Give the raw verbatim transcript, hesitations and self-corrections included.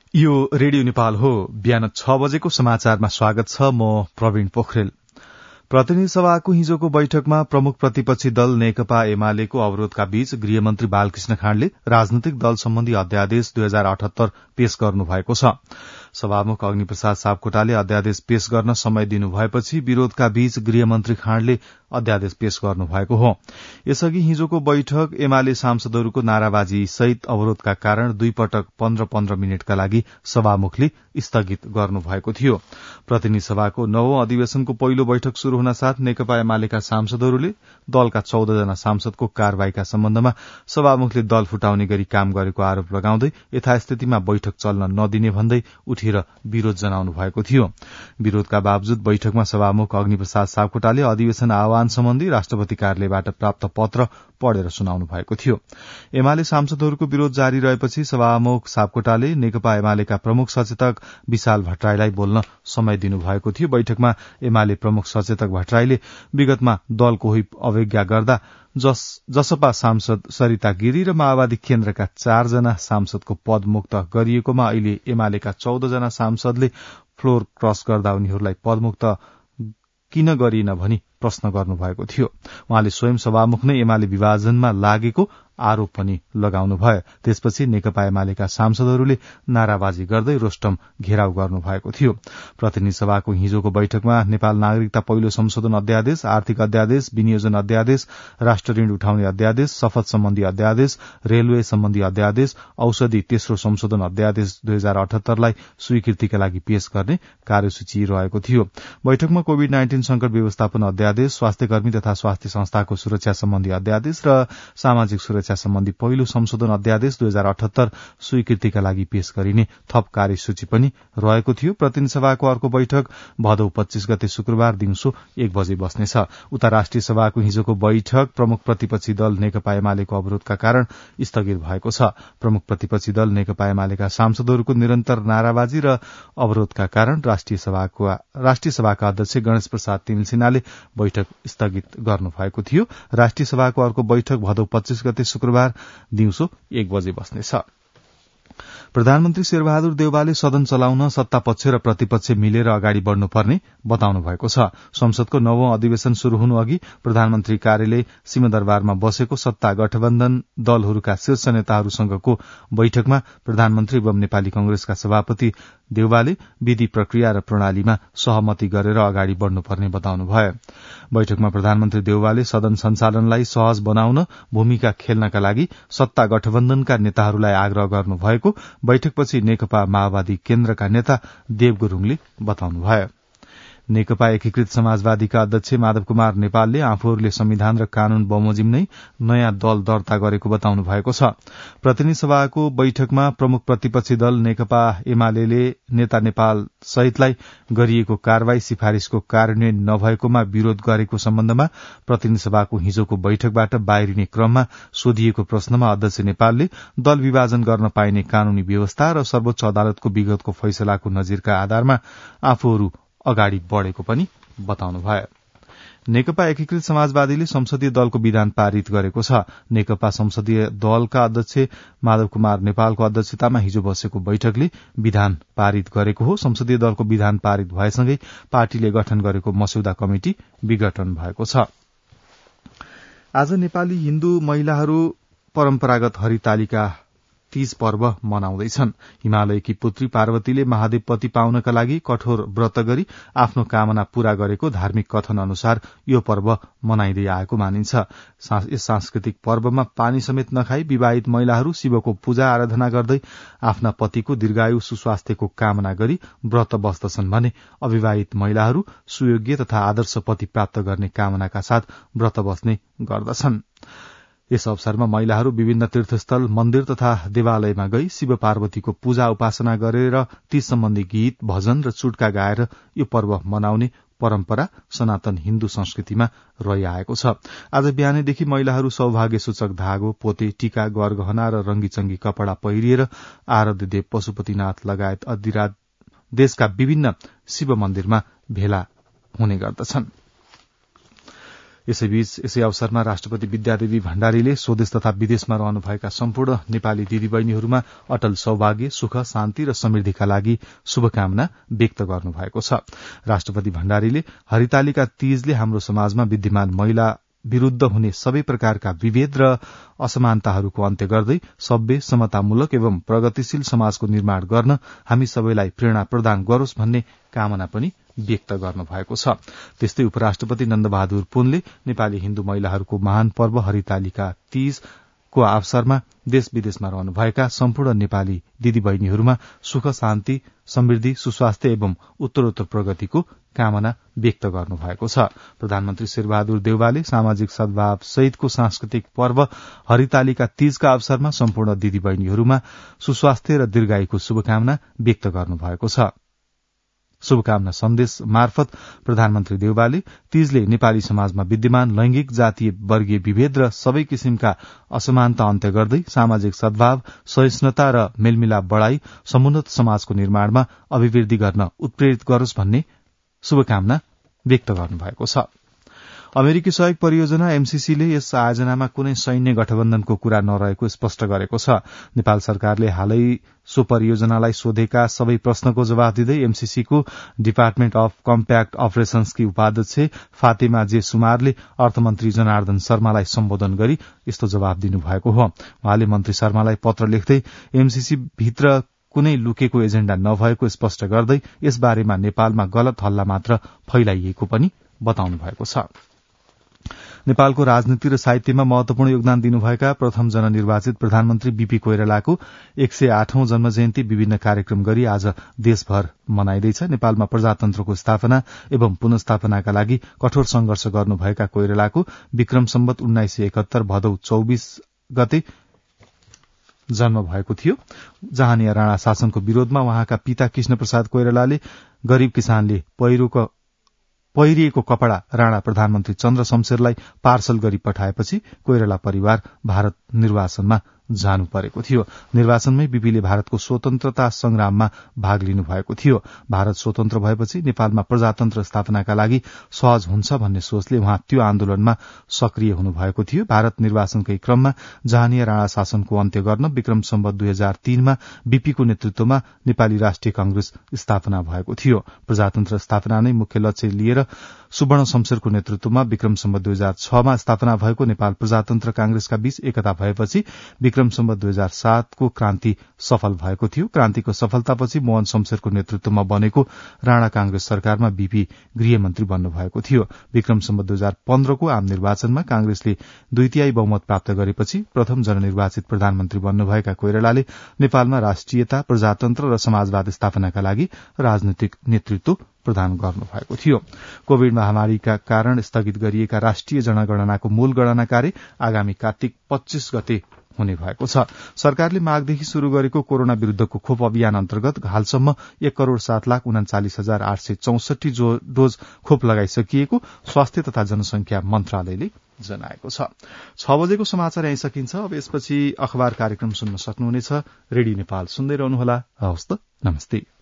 यो रेडियो नेपाल हो। बिहान छ बजेको समाचारमा स्वागत छ। म प्रवीण पोखरेल। प्रतिनिधि सभाको हिजोको बैठकमा प्रमुख प्रतिपक्षी दल नेकपा एमालेको अवरोधका बीच गृहमन्त्री बालकृष्ण खाँडले राजनैतिक दल सम्बन्धी अध्यादेश दुई हजार अठहत्तर पेश गर्नु भएको छ। सभामुख अग्निप्रसाद सापकोटाले अध्यादेश पेश गर्न समय दिनुभएपछि विरोधका बीच गृहमन्त्री खाँडले अध्यादेश पेश गर्नु भएको हो। यसअघि हिजोको बैठक एमाले सांसदहरूको नाराबाजी सहित अवरोधका कारण दुई पटक पन्ध्र पन्ध्र मिनटका लागि सभामुखले स्थगित गर्नु भएको थियो। प्रतिनिधि सभाको नवौं अधिवेशनको पहिलो बैठक शुरू हुन साथ नेकपा एमालेका सांसदहरूले दलका चौध जना सांसदको कार्यवाहीका सम्बन्धमा सभामुखले दल फुटाउने गरी काम गरेको आरोप लगाउँदै यथास्थितिमा बैठक चल्न नदिने भन्दै उठेर विरोध जनाउनु भएको थियो। विरोधका बावजुद बैठकमा सभामुख अग्निप्रसाद सापकोटाले अधिवेशन आह्वान सम्बन्धी राष्ट्रपति कार्यालयबाट प्राप्त पत्र पढ़ेर सुनाउनु भएको थियो। एमाले सांसदहरूको विरोध जारी रहेपछि सभामुख सापकोटाले नेकपा एमालेका प्रमुख सचेतक विशाल भट्टराईलाई बोल्न समय दिनुभएको थियो। बैठकमा एमाले प्रमुख सचेतक भट्टराईले विगतमा दलको हिप अवज्ञा गर्दा जस जसपा सांसद सरिता गिरी र माओवादी केन्द्रका चारजना सांसदको पद मुक्त गरिएकोमा अहिले एमालेका चौध जना सांसदले फ्लोर क्रस गर्दा उनीहरूलाई पदमुक्त किन गरिन भनी प्रश्न गर्नुभएको थियो। उहाँले स्वयं सभामुख नै एमाले विभाजनमा लागेको आरोप पनि लगाउनुभयो। त्यसपछि नेकपा एमालेका सांसदहरूले नाराबाजी गर्दै रोस्टम घेराउ गर्नु भएको थियो। प्रतिनिधि सभाको हिजोको बैठकमा नेपाल नागरिकता पहिलो संशोधन अध्यादेश, आर्थिक अध्यादेश, विनियोजन अध्यादेश, राष्ट्र ऋण उठाउने अध्यादेश, शपथ सम्बन्धी अध्यादेश, रेलवे सम्बन्धी अध्यादेश, औषधि तेस्रो संशोधन अध्यादेश दुई हजार अठहत्तरलाई स्वीकृतिका लागि पेश गर्ने कार्यसूची रहेको थियो। बैठकमा कोविड नाइन्टीन संकट व्यवस्थापन अध्यादेश, स्वास्थ्य कर्मी तथा स्वास्थ्य संस्थाको सुरक्षा सम्बन्धी अध्यादेश र सामाजिक सुरक्षा सम्बन्धी पहिलो संशोधन अध्यादेश दुई हजार अठहत्तर स्वीकृतिका लागि पेश गरिने थप कार्यसूची पनि रहेको थियो। प्रतिनिधि सभाको अर्को बैठक भदौ पच्चीस गते शुक्रबार दिउँसो एक बजे बस्नेछ। उता राष्ट्रिय सभाको हिजोको बैठक प्रमुख प्रतिपक्षी दल नेकपा एमालेको अवरोधका कारण स्थगित भएको छ। प्रमुख प्रतिपक्षी दल नेकपा एमालेका सांसदहरूको निरन्तर नाराबाजी र अवरोधका कारण राष्ट्रिय सभाको राष्ट्रिय सभाका अध्यक्ष गणेश प्रसाद तिमिल सिन्हाले बैठक स्थगित गर्नुभएको थियो। राष्ट्रिय सभाको अर्को बैठक भदौ पच्चीस गते शुक्रबार दिउँसो एक बजे बस्नेछ। प्रधानमन्त्री शेरबहादुर देउवाले सदन चलाउन सत्तापक्ष र प्रतिपक्ष मिलेर अगाडि बढ़नुपर्ने बताउनु भएको छ। संसदको नवौं अधिवेशन शुरू हुनु अघि प्रधानमन्त्री कार्यालय सिंहदरबारमा बसेको सत्ता गठबन्धन दलहरूका शीर्ष नेताहरूसँगको बैठकमा प्रधानमन्त्री एवं नेपाली कंग्रेसका सभापति देउवाले विधि प्रक्रिया र प्रणालीमा सहमति गरेर अगाडि बढ़नुपर्ने बताउनुभयो। बैठकमा प्रधानमन्त्री देउवाले सदन सञ्चालनलाई सहज बनाउन भूमिका खेल्नका लागि सत्ता गठबन्धनका नेताहरूलाई आग्रह गर्नुभएको बैठकपछि नेकपा माओवादी केन्द्रका नेता देव गुरूङले बताउनुभयो। नेकपा एकीकृत समाजवादीका अध्यक्ष माधव कुमार नेपालले आफूहरूले संविधान र कानून बमोजिम नै नयाँ दल दर्ता गरेको बताउनु भएको छ। प्रतिनिधि सभाको बैठकमा प्रमुख प्रतिपक्षी दल नेकपा एमाले नेता नेपाल सहितलाई गरिएको कार्यवाही सिफारिशको कार्यान्वयन नभएकोमा विरोध गरेको सम्बन्धमा प्रतिनिधि सभाको हिजोको बैठकबाट बाहिरिने क्रममा सोधिएको प्रश्नमा अध्यक्ष नेपालले दल विभाजन गर्न पाइने कानूनी व्यवस्था र सर्वोच्च अदालतको विगतको फैसलाको नजिरका आधारमा आफूहरू अगाडि बढ़ेको पनि बताउनुभयो। नेकपा एकीकृत समाजवादीले संसदीय दलको विधान पारित गरेको छ। नेकपा संसदीय दलका अध्यक्ष माधव कुमार नेपालको अध्यक्षतामा हिजो बसेको बैठकले विधान पारित गरेको हो। संसदीय दलको विधान पारित भएसँगै पार्टीले गठन गरेको मस्यौदा कमिटी विघटन भएको छ। आज नेपाली हिन्दू महिलाहरू परम्परागत हरितालिका तीज पर्व मनाउँदैछन्। हिमालयकी पुत्री पार्वतीले महादेव पति पाउनका लागि कठोर व्रत गरी आफ्नो कामना पूरा गरेको धार्मिक कथन अनुसार यो पर्व मनाइँदै आएको मानिन्छ। यस सांस्कृतिक पर्वमा पानी समेत नखाई विवाहित महिलाहरू शिवको पूजा आराधना गर्दै आफ्ना पतिको दीर्घायु सुस्वास्थ्यको कामना गरी व्रत बस्दछन् भने अविवाहित महिलाहरू सुयोग्य तथा आदर्श पति प्राप्त गर्ने कामनाका साथ व्रत बस्ने गर्दछन्। यस अवसरमा महिलाहरू विभिन्न तीर्थस्थल, मन्दिर तथा देवालयमा गई शिव पार्वतीको पूजा उपासना गरेर ती सम्बन्धी गीत, भजन र चुटका गाएर यो पर्व मनाउने परम्परा सनातन हिन्दू संस्कृतिमा रहिआएको छ। आज बिहानैदेखि महिलाहरू सौभाग्य सूचक धागो, पोते, टीका, गरगहना र रंगीचंगी कपड़ा पहिरिएर आराध्य देव पशुपतिनाथ लगायत अधिराज देशका विभिन्न शिव मन्दिरमा भेला हुने गर्दछन्। यसैबीच यसै अवसरमा राष्ट्रपति विद्यादेवी भण्डारीले स्वदेश तथा विदेशमा रहनुभएका सम्पूर्ण नेपाली दिदीबहिनीहरूमा अटल सौभाग्य, सुख, शान्ति र समृद्धिका लागि शुभकामना व्यक्त गर्नुभएको छ। राष्ट्रपति भण्डारीले हरितालिका तीजले हाम्रो समाजमा विद्यमान महिला विरूद्ध हुने सबै प्रकारका विभेद र असमानताहरूको अन्त्य गर्दै सभ्य, समतामूलक एवं प्रगतिशील समाजको निर्माण गर्न हामी सबैलाई प्रेरणा प्रदान गरोस् भन्ने कामना पनि व्यक्त गर्नुभएको छ। त्यस्तै उपराष्ट्रपति नन्दबहादुर पुनले नेपाली हिन्दू महिलाहरूको महान पर्व हरितालिका तीजको अवसरमा देश विदेशमा रहनुभएका सम्पूर्ण नेपाली दिदीबहिनीहरूमा सुख, शान्ति, समृद्धि, सुस्वास्थ्य एवं उत्तरोत्तर प्रगतिको कामना व्यक्त गर्नुभएको छ। प्रधानमन्त्री शेरबहादुर देउवाले सामाजिक सद्भाव सहितको सांस्कृतिक पर्व हरितालिका तीजका अवसरमा सम्पूर्ण दिदीबहिनीहरूमा सुस्वास्थ्य र दीर्घायुको शुभकामना व्यक्त गर्नुभएको छ। शुभकामना सन्देश मार्फत प्रधानमन्त्री देउवाले तीजले नेपाली समाजमा विद्यमान लैंगिक, जातीय, वर्गीय विभेद र सबै किसिमका असमानता अन्त्य गर्दै सामाजिक सद्भाव, सहिष्णुता र मेलमिलाप बढ़ाई समुन्नत समाजको निर्माणमा अभिवृद्धि गर्न उत्प्रेरित गरोस् भन्ने शुभकामना व्यक्त गर्नुभएको छ। अमेरिकी सहयोग परियोजना एमसीसीले यस आयोजनामा कुनै सैन्य गठबन्धनको कुरा नरहेको स्पष्ट गरेको छ। नेपाल सरकारले हालै सो परियोजनालाई सोधेका सबै प्रश्नको जवाब दिँदै एमसीसीको डिपार्टमेन्ट अफ कम्प्याक्ट अपरेशन्सकी उपाध्यक्ष फातिमा जे सुमारले अर्थमन्त्री जनार्दन शर्मालाई सम्बोधन गरी यस्तो जवाब दिनुभएको हो। उहाँले मन्त्री शर्मालाई पत्र लेख्दै एमसीसी भित्र कुनै लुकेको एजेण्डा नभएको स्पष्ट गर्दै यसबारेमा नेपालमा गलत हल्ला मात्र फैलाइएको पनि बताउनु भएको छ। नेपालको राजनीति र साहित्यमा महत्वपूर्ण योगदान दिनुभएका प्रथम जननिर्वाचित प्रधानमन्त्री बीपी कोइरालाको एक सय आठौं जन्म जयन्ती विभिन्न कार्यक्रम गरी आज देशभर मनाइँदैछ। नेपालमा प्रजातन्त्रको स्थापना एवं पुनस्थापनाका लागि कठोर संघर्ष गर्नुभएका कोइरालाको विक्रम सम्वत उन्नाइस सय एकहत्तर भदौ चौबीस गते जन्म भएको थियो। जहानिया राणा शासनको विरोधमा उहाँका पिता कृष्ण प्रसाद कोइरालाले गरीब किसानले पहिरोको पहिरिएको कपड़ा राणा प्रधानमन्त्री चन्द्र शमशेरलाई पार्सल गरी पठाएपछि कोइराला परिवार भारत निर्वाचनमा जानु परेको थियो। निर्वाचनमै बीपीले भारतको स्वतन्त्रता संग्राममा भाग लिनु भएको थियो। भारत स्वतन्त्र भएपछि नेपालमा प्रजातन्त्र स्थापनाका लागि सहज हुन्छ भन्ने सोचले उहाँ त्यो आन्दोलनमा सक्रिय हुनुभएको थियो। भारत निर्वाचनकै क्रममा जहानिया राणा शासनको अन्त्य गर्न विक्रम सम्वत दुई हजार तीनमा बीपीको नेतृत्वमा नेपाली राष्ट्रिय कांग्रेस स्थापना भएको थियो। प्रजातन्त्र स्थापना नै मुख्य लक्ष्य लिएर सुवर्ण शमशेरको नेतृत्वमा विक्रम सम्वत दुई हजार छमा स्थापना भएको नेपाल प्रजातन्त्र कांग्रेसका बीच एकता भएपछि विक्रम सम्वत दुई हजार सातको क्रान्ति सफल भएको थियो। क्रान्तिको सफलतापछि मोहन शमशेरको नेतृत्वमा बनेको राणा कांग्रेस सरकारमा बीपी गृहमन्त्री बन्नुभएको थियो। विक्रम सम्वत दुई हजार पन्ध्रको आम निर्वाचनमा कांग्रेसले दुई तिहाई बहुमत प्राप्त गरेपछि प्रथम जननिर्वाचित प्रधानमन्त्री बन्नुभएका कोइरालाले नेपालमा राष्ट्रियता, प्रजातन्त्र र समाजवाद स्थापनाका लागि राजनैतिक नेतृत्व प्रदान गर्नुभएको थियो। कोविड महामारीका कारण स्थगित गरिएका राष्ट्रिय जनगणनाको मूल गणना कार्य आगामी कार्तिक पच्चीस गते हुने भएको छ। सरकारले माघदेखि शुरू गरेको कोरोना विरूद्धको खोप अभियान अन्तर्गत हालसम्म एक करोड़ सात लाख उनाचालिस हजार आठ सय चौसठी डोज खोप लगाइसकिएको स्वास्थ्य तथा जनसंख्या मन्त्रालयले जनाएको छ। छ बजेको समाचार यही सकिन्छ। अब यसपछि अखबार कार्यक्रम सुन्न सक्नुहुनेछ। रेडियो नेपाल सुन्दै रहनुहोला। हवस् त, नमस्ते।